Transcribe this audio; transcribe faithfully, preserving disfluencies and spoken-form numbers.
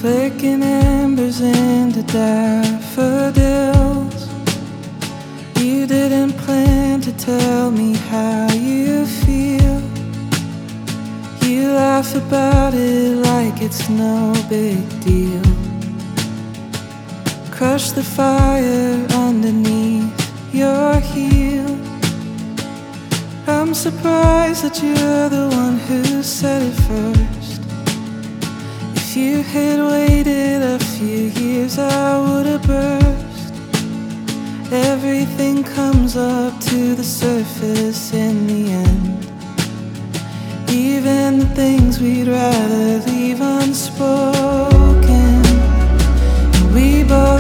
flicking embers into daffodils. You didn't plan to tell me how you feel. You laugh about it like it's no big deal. Crush the fire underneath your heel. I'm surprised that you're the one who said it first. If you had waited a few years, I would have burst. Everything comes up to the surface in the end, even the things we'd rather leave unspoken. And we both